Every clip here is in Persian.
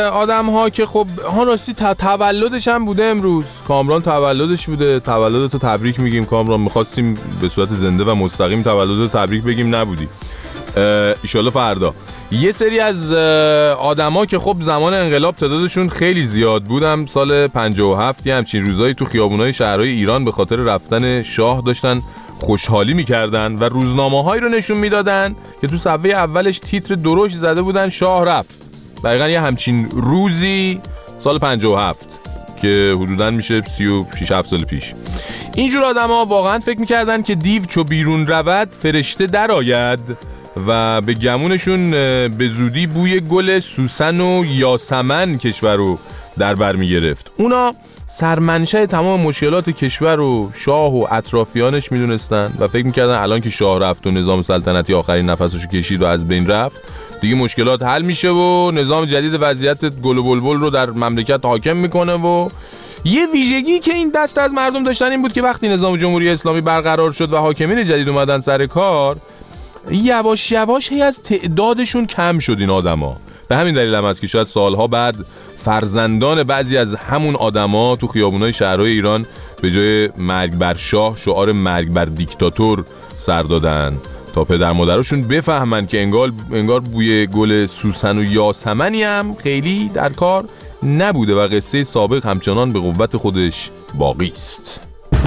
آدم ها که خب راستی تولدش هم بوده امروز. کامران تولدش بوده. تولدتو تبریک میگیم کامران. میخواستیم به صورت زنده و مستقیم تولدتو تبریک بگیم، نبودی. ایشالله فردا. یه سری از آدما که خب زمان انقلاب تعدادشون خیلی زیاد بودم، سال 57 یه همچین روزایی تو خیابونای شهرهای ایران به خاطر رفتن شاه داشتن خوشحالی میکردن و روزنامه‌هایی رو نشون میدادن که تو صفحه اولش تیتر درشت زده بودن شاه رفت. دقیقاً یه همچین روزی سال 57 که حدوداً میشه 36-7 سال پیش. اینجور آدما واقعاً فکر میکردن که دیو چو بیرون رود فرشته در آید و به گمونشون به زودی بوی گل سوسن و یاسمن کشور رو در بر میگرفت. اونا سرمنشأ تمام مشکلات کشور رو شاه و اطرافیانش میدونستن و فکر میکردن الان که شاه رفت و نظام سلطنتی آخرین نفسشو کشید و از بین رفت دیگه مشکلات حل میشه و نظام جدید وضعیت گل و بلبل رو در مملکت حاکم میکنه. و یه ویژگی که این دست از مردم داشتن این بود که وقتی نظام جمهوری اسلامی برقرار شد و حاکمین جدید اومدن سر کار، یواش یواش هی از تعدادشون کم شد این آدما. به همین دلیل هم است که شاید سالها بعد فرزندان بعضی از همون آدما تو خیابونای شهرهای ایران به جای مرگ بر شاه شعار مرگ بر دیکتاتور سر دادن تا پدر مادرشون بفهمن که انگار بوی گل سوسن و یاسمنی هم خیلی در کار نبوده و قصه سابق همچنان به قوت خودش باقی است.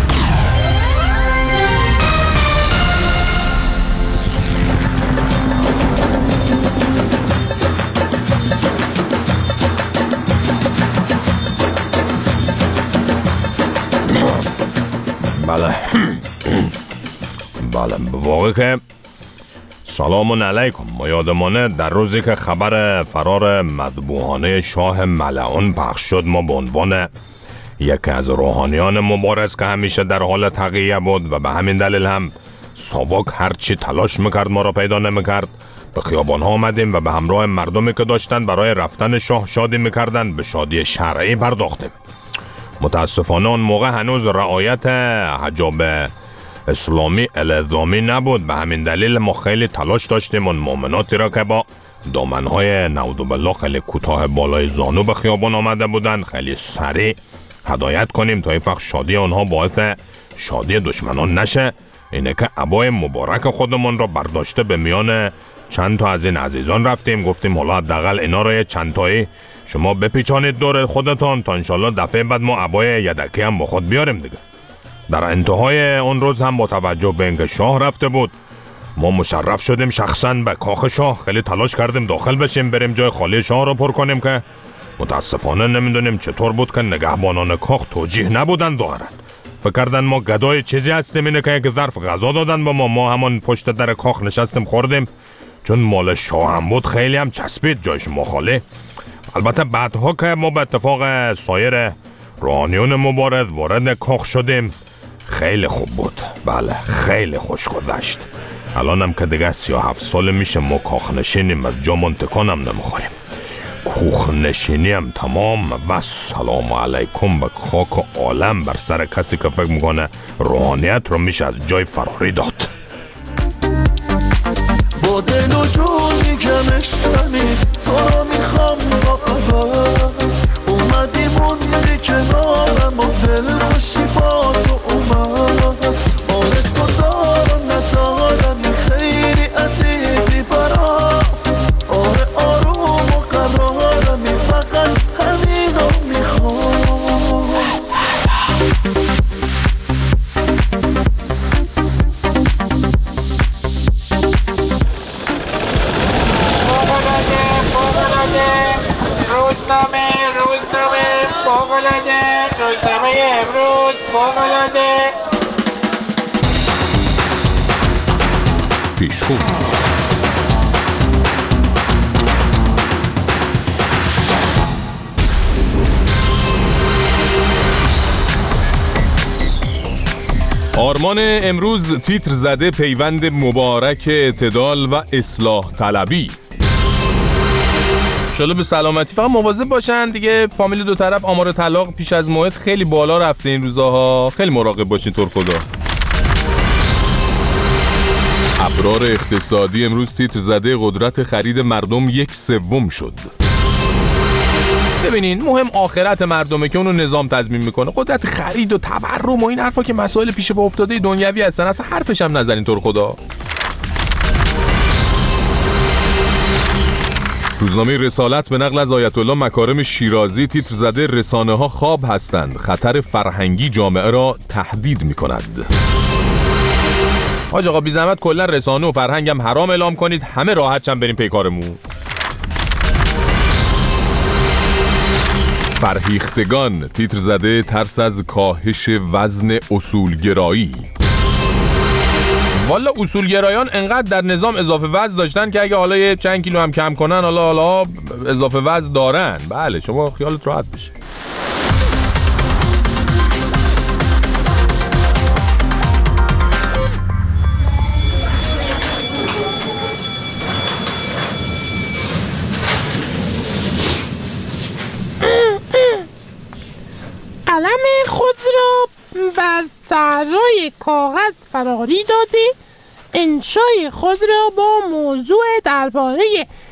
بله واقعی که سلام علیکم. ما یادمانه در روزی که خبر فرار مذبوحانه شاه ملعون پخش شد ما به عنوان یکی از روحانیان مبارز که همیشه در حال تقیه بود و به همین دلیل هم ساواک هرچی تلاش میکرد ما را پیدا نمیکرد به خیابان ها آمدیم و به همراه مردمی که داشتن برای رفتن شاه شادی میکردن به شادی شرعی پرداختیم. متاسفانه اون موقع هنوز رعایت حجاب اسلامی الزامی نبود، به همین دلیل ما خیلی تلاش داشتیم اون مؤمناتی را که با دامنهای نعوذ بالله خیلی کوتاه بالای زانو به خیابان آمده بودن خیلی سریع هدایت کنیم تا این وقت شادی آنها باعث شادی دشمنان نشه. اینه که عبای مبارک خودمون را برداشته به میان چند تا از این عزیزان رفتیم، گفتیم حالا حداقل اینا را یه چند تایی شما بپیچانید دور خودتان تا انشالله دفعه بعد ما عبای یدکی هم با خود بیاریم دیگه. در انتهای اون روز هم با توجه به اینکه شاه رفته بود ما مشرف شدیم شخصا به کاخ شاه، خیلی تلاش کردیم داخل بشیم بریم جای خالی شاه رو پر کنیم که متاسفانه نمیدونیم چطور بود که نگهبانان کاخ توجیه نبودن ظاهرا. فکر کردن ما گدای چیزی هستیم، اینه که یک ظرف غذا دادن با ما همون پشت در کاخ نشستیم خوردیم، چون مال شاه هم بود خیلی هم چسبید جایش ما خالی. البته بعدها که ما به اتفاق سایر روحانیون مبارز وارد کاخ شدیم خیلی خوب بود، بله خیلی خوش گذشت. الان هم که دیگه 37 سال میشه ما کاخ نشینیم، از جامون تکان هم نمیخوریم، کوخ نشینی هم تمام و سلام علیکم به خاک عالم بر سر کسی که فکر میکنه روحانیت رو میشه از جای فراری داد. با دل و جون میگم اشتنی تو رو میخوام تا ابد، اومدی موندی کنارم و دل خوشی با تو اومد، آره تو دارم ندارمی خیلی عزیزی برام، آره آروم و قرارمی فقط همینو میخوام. روزنامه امروز فوق‌العاده پیشخون. آرمان امروز تیتر زده پیوند مبارک اعتدال و اصلاح طلبی. انشالله به سلامتی. فقط مواظب باشن دیگه، فامیل دو طرف آمار طلاق پیش از موعد خیلی بالا رفته این روزاها، خیلی مراقب باشین طور خدا. ابرار اقتصادی امروز تیتر زده قدرت خرید مردم 1/3 شد. ببینین مهم آخرت مردمه که اونو نظام تضمین میکنه. قدرت خرید و تورم و این حرفا که مسائل پیش پا افتاده دنیوی هستن، اصلا حرفش هم نزنین تو رو خدا. روزنامه رسالت به نقل از آیت الله مکارم شیرازی تیتر زده رسانه‌ها خواب هستند، خطر فرهنگی جامعه را تهدید می‌کند. حاج آقا بی زحمت کلا رسانه و فرهنگ هم حرام اعلام کنید، همه راحت شن بریم پیکارمون. فرهیختگان تیتر زده ترس از کاهش وزن اصولگرایی. والا اصولگرایان انقدر در نظام اضافه وزن داشتن که اگه حالا یه چند کیلو هم کم کنن حالا اضافه وزن دارن. بله شما خیالت راحت بشه. قلم خود را بر صحرای کاغذ فراری داده، انشای خود را با موضوع درباره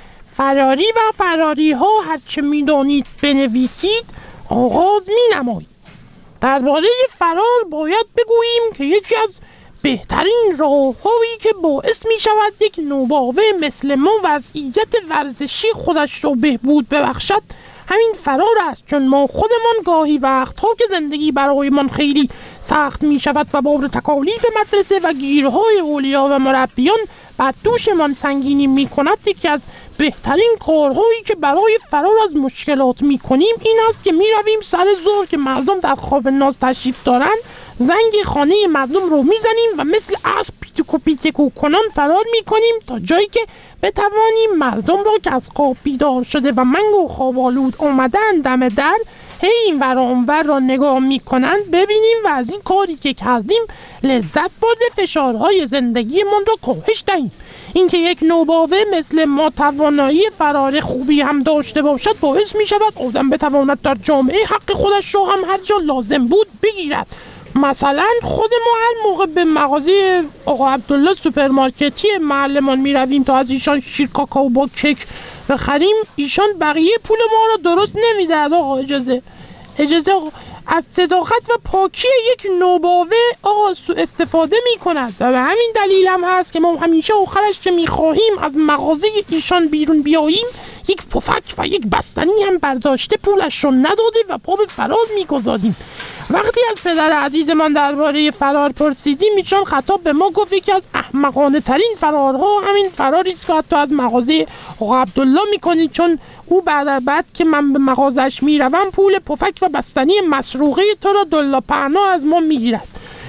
فراری و فراری ها هرچه می دانید بنویسید آغاز می نمایید. درباره فرار باید بگوییم که یکی از بهترین راه‌هایی که باعث می شود یک نوباوه مثل ما وضعیت ورزشی خودش را بهبود ببخشد همین فرار است، چون ما خودمان گاهی وقتها که زندگی برایمان خیلی سخت می شود و بار تکالیف مدرسه و گیرهای اولیا و مربیان بر دوشمان سنگینی می کند، یکی از بهترین کارهایی که برای فرار از مشکلات می کنیم این است که می رویم سر ظهر که مردم در خواب ناز تشریف دارند، زنگ خانه مردم رو می زنیم و مثل اسب پیتکو کنان فرار می کنیم تا جایی که بتوانیم مردم را که از خواب بیدار شده و منگ و خواب آلود آمدن دم در این ور اونور را نگاه می کنند ببینیم و از این کاری که کردیم لذت برده فشارهای زندگیمان را کاهش دهیم. اینکه یک نوباوه مثل ما توانایی فرار خوبی هم داشته باشد باعث می شود آدم بتواند در جامعه حق خودش را هم هر جا لازم بود بگیرد. مثلا خود ما هر موقع به مغازه آقا عبدالله سوپرمارکتی محلمان می رویم تا از ایشان شیر کاکائو با کیک بخریم، ایشان بقیه پول ما را درست نمیده. آقا اجازه آقا. از صداقت و پاکی یک نوباوه آقا سوء استفاده می کند و به همین دلیل هم هست که ما همیشه آخرش که می خواهیم از مغازه ایشان بیرون بیاییم یک پفک و یک بستنی هم برداشته پولش رو نداده و پا به فرار می گذاریم. وقتی از پدر عزیزمان درباره فرار پرسیدیم ایشان خطاب به ما گفت یکی از احمقانه ترین فرارها همین فراری است که حتی از مغازه آقا عبدالله میکنید، چون او بعد که من به مغازش میروم پول پفک و بستنی مسروقه تو را دلا پهنا از ما میگیرد.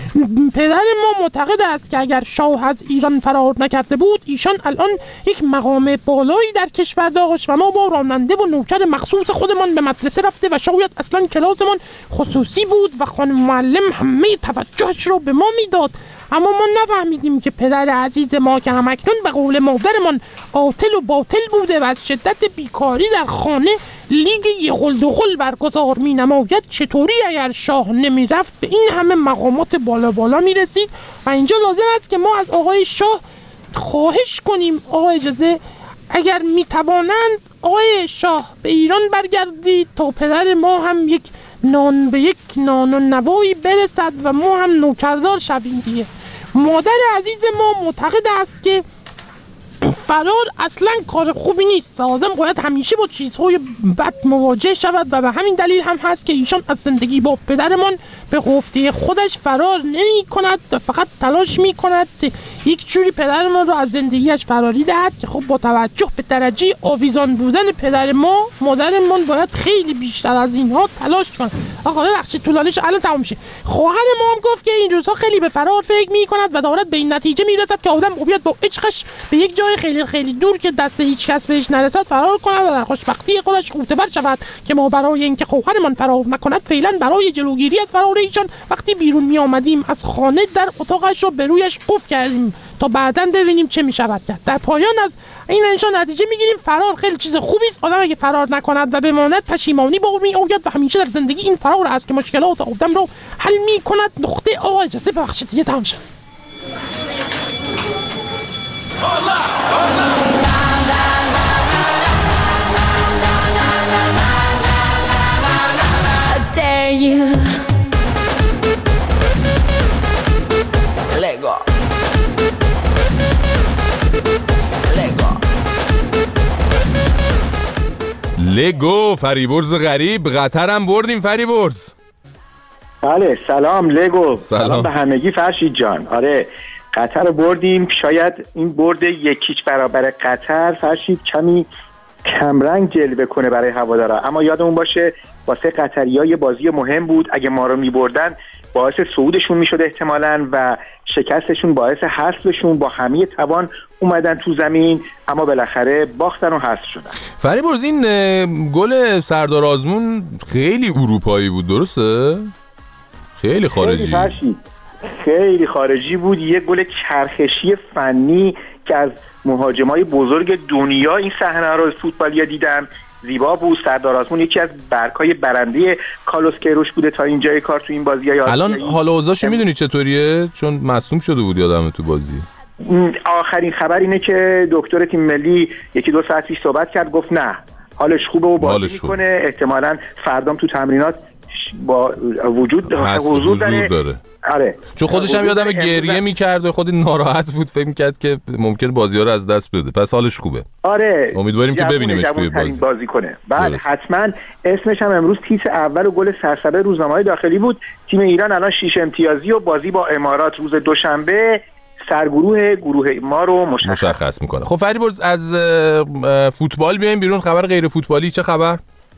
پدر ما معتقد است که اگر شاه از ایران فرار نکرده بود ایشان الان یک مقام بالایی در کشور داشت و ما با راننده و نوکر مخصوص خودمان به مدرسه رفته و شاید اصلا کلاسمان خصوصی بود و خانم معلم همه توجهش رو به ما میداد. اما ما نفهمیدیم که پدر عزیز ما که همکنون به قول مادرمان عاطل و باطل بوده و از شدت بیکاری در خانه لیگ یغل دوغل برگزار می نماید چطوری اگر شاه نمی رفت به این همه مقامات بالا می رسید. و اینجا لازم است که ما از آقای شاه خواهش کنیم آقا اجازه اگر می توانند آقای شاه به ایران برگردید تا پدر ما هم یک نان و نوایی برسد و ما هم نوکردار شویم دیگه. مادر عزیز ما معتقد است که فرار اصلا کار خوبی نیست و آدم باید همیشه با چیزهای بد مواجه شود و به همین دلیل هم هست که ایشان از زندگی با پدرمان به گفته خودش فرار نمی کند و فقط تلاش می کند یک جوری پدرمان رو از زندگیش فراری دهد که خب با توجه به درجه آویزان بودن پدر ما مادرمان باید خیلی بیشتر از اینها تلاش کنه. آقا ببخشید طولانیش الان تمام میشه. خواهر ما هم گفت که این روزها خیلی به فرار فکر می کند و دارد به این نتیجه میرسد که آدم بیاد با عشقش به یک جای خیلی خیلی دور که دست هیچ کس بهش نرسد فرار کند و در خوشبختی خودش غوطه‌ور شود که ما برای اینکه خواهرمان فرار نکند فعلا برای جلوگیری از فرار ایشان وقتی بیرون می آمدیم از خانه در اتاقش رو به رویش قفل کردیم تا بعداً ببینیم چه می شود کرد. در پایان از این انشان نتیجه می گیریم فرار خیلی چیز خوبی است. آدم اگه فرار نکند و بماند پشیمانی با می آید و همیشه در زندگی این فرار است که مشکلات آدم رو حل می کند. نقطه آقا اجازه ببخشید دیگه تمام شد. Allah! dare you. Lego. لگو فریبرز غریب. قطر هم بردیم فریبرز. بله سلام لگو. سلام به همگی فرشید جان. آره قطر بردیم. شاید این برد 1-0 برابر قطر فرشید کمی کمرنگ جلوه کنه برای هوادارا، اما یادمون باشه واسه قطری‌ها یه بازی مهم بود. اگه ما رو می‌بردن باعث صعودشون میشد احتمالاً و شکستشون باعث حذفشون. با همه توان اومدن تو زمین اما بالاخره باختن و حذف شدن. فریبرز این گل سردار آزمون خیلی اروپایی بود درسته؟ خیلی خارجی. خیلی خارجی بود. یه گل چرخشی فنی که از مهاجمای بزرگ دنیا این صحنه رو فوتبالیا دیدن. زیبا بود. سردار آزمون یکی از برگ‌های برنده کارلوس کیروش بوده تا اینجای کار تو این بازی‌ها. الان حال و اوضاعشو میدونی چطوریه؟ چون مصدوم شده بود یادمه تو بازی. آخرین خبر اینه که دکتر تیم ملی 1-2 ساعت پیش صحبت کرد، گفت نه حالش خوبه و بازی میکنه. احتمالاً فردام تو تمرینات با وجود حضور داره. آره چون خودش هم یادم گریه میکرد و خود ناراحت بود، فکر میکرد که ممکن بازی‌ها رو از دست بده. پس حالش خوبه. آره امیدواریم که ببینیمش توی بازی کنه. بعد حتما اسمش هم امروز تیتر اول و گل سرسبه روزنامه‌های داخلی بود. تیم ایران الان 6 امتیازی و بازی با امارات روز دوشنبه گروه ما رو مشخص میکنه. خب فریبرز از فوتبال بیایم بیرون. خبر غیر فوتبالی چه خبر؟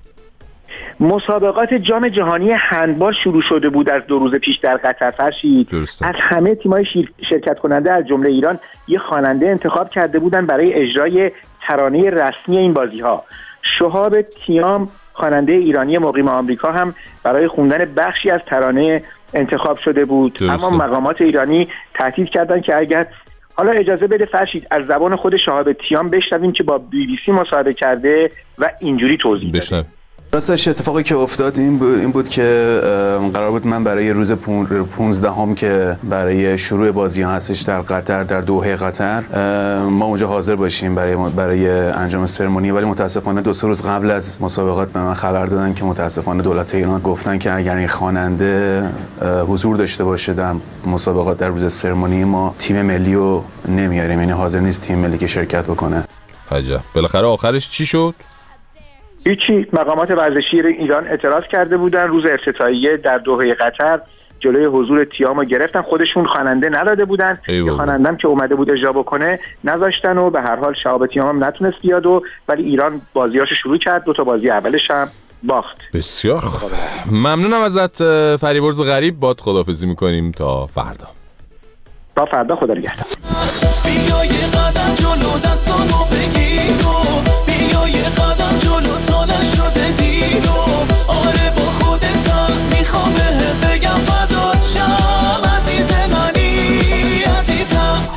مسابقات جام جهانی هندبال شروع شده بود از 2 روز پیش در قطر فرشید. از همه تیم‌های شرکت کننده از جمله ایران یه خواننده انتخاب کرده بودن برای اجرای ترانه رسمی این بازی‌ها. شهاب تیام خواننده ایرانی مقیم آمریکا هم برای خوندن بخشی از ترانه انتخاب شده بود. اما مقامات ایرانی تهدید کردن که اگر حالا اجازه بده فرشید از زبان خود شهاب تیام بشنویم که با BBC مصاحبه کرده و اینجوری توضیح داده. راستش اتفاقی که افتاد این بود که قرار بود من برای روز 15 که برای شروع بازی ها هستش در قطر، در دوحه قطر، ما اونجا حاضر باشیم برای انجام سرمونی، ولی متاسفانه 2 روز قبل از مسابقات به من خبر دادن که متاسفانه دولت ایران گفتن که اگر این خواننده حضور داشته باشه در مسابقات در روز سرمونی ما تیم ملی رو نمیاریم، یعنی حاضر نیست تیم ملی که شرکت بکنه. عجب. بالاخره آخرش چی شد؟ هیچی. مقامات ورزشی ایران اعتراض کرده بودن. روز افتتاحیه در دوحه قطر جلوی حضور تیامو گرفتن. خودشون خواننده نداده بودن. خواننده‌ام که اومده بود اجرا بکنه نذاشتن و به هر حال شهاب تیام هم نتونست بیاد ولی ایران بازیاشو شروع کرد. 2 تا بازی اولش هم باخت. بسیار خوب. ممنونم ازت فریبرز غریب. باد خداحافظی می‌کنیم تا فردا. تا فردا. خدا نگهدار. بیا یه قدم جلو دستامو بگیر و بیا یه قدم جلو تا نشده دیر و آره با خودتم میخوام بگم فدات شم عزیز منی عزیزم.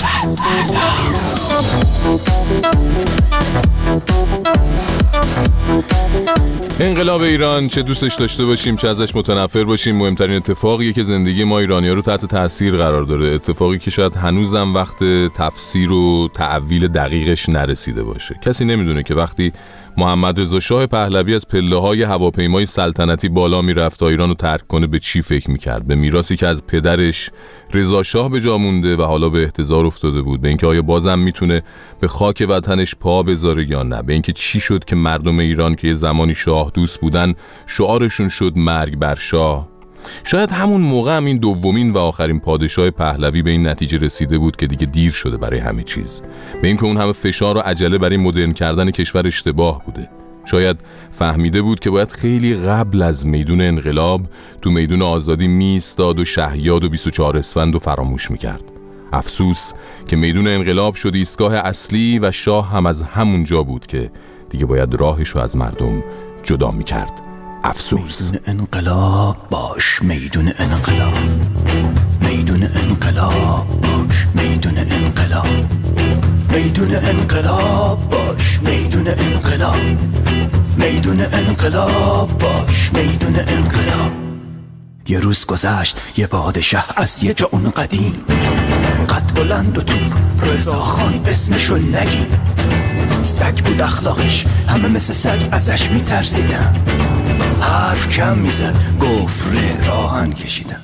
انقلاب ایران چه دوستش داشته باشیم چه ازش متنفر باشیم، مهمترین اتفاقیه که زندگی ما ایرانی‌ها رو تحت تاثیر قرار داره. اتفاقی که شاید هنوزم وقت تفسیر و تعویل دقیقش نرسیده باشه. کسی نمیدونه که وقتی محمد رضا شاه پهلوی از پله‌های هواپیمای سلطنتی بالا میرفت تا ایران رو ترک کنه به چی فکر میکرد؟ به میراثی که از پدرش رضا شاه به جا مونده و حالا به احتضار افتاده بود، به اینکه آیا بازم میتونه به خاک وطنش پا بذاره یا نه، به اینکه چی شد که مردم ایران که یه زمانی شاه دوست بودن شعارشون شد مرگ بر شاه. شاید همون موقع هم این دومین و آخرین پادشاه پهلوی به این نتیجه رسیده بود که دیگه دیر شده برای همه چیز، به اینکه اون همه فشار و عجله برای مدرن کردن کشور اشتباه بوده. شاید فهمیده بود که باید خیلی قبل از میدون انقلاب تو میدون آزادی میستاد و شهیاد و 24 اسفند و فراموش میکرد. افسوس که میدون انقلاب شد ایستگاه اصلی و شاه هم از همون جا بود که دیگه باید راهش رو از مردم جدا میکرد. افسوس. میدون انقلاب باش، میدون انقلاب، میدون انقلاب باش، میدون انقلاب، میدون انقلاب باش، میدون انقلاب، میدون انقلاب باش، میدون انقلاب. یه روز گذشت یه پادشه از یه جا اون قدیم، قد بلند و تو رضا خان اسمشو نگی. سگ بود اخلاقش، همه مثل سگ ازش میترسیدن. حرف کم میزد گفره راهن کشیدم.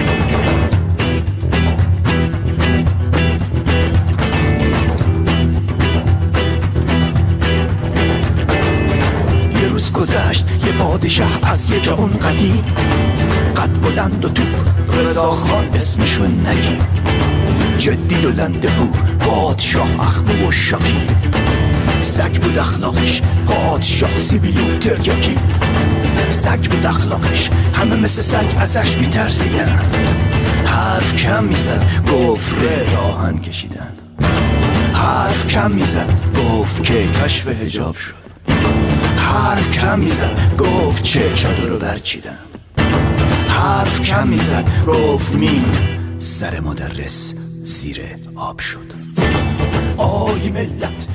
یه روز گذشت یه پادشاه از یه جا اون قدیم، قد بلند و توپ رضا خان اسمشو نگیم، جدی و لنده بور پادشاه اخمو و شاکی، سگ بود اخلاقش پادشاه سیبیلو تریاکی، سگ بود اخلاقش همه مثل سگ ازش میترسیدن، حرف کم میزد گفره راهن کشیدن، حرف کم میزد گفت که کشف حجاب شد، حرف کم میزد گفت چه چادر رو برچیدن، حرف کم میزد گفت میم سر مدرس زیر آب شد. آی ملت